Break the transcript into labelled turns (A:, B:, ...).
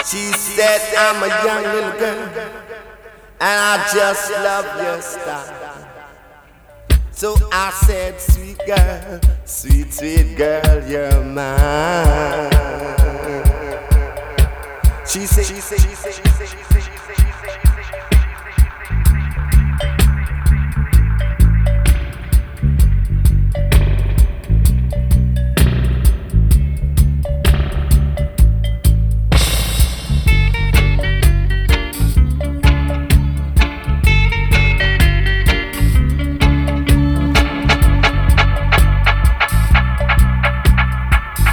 A: She said, I'm a young little girl, and I just love your style. So I said, sweet girl, sweet, sweet girl, you're mine. She said,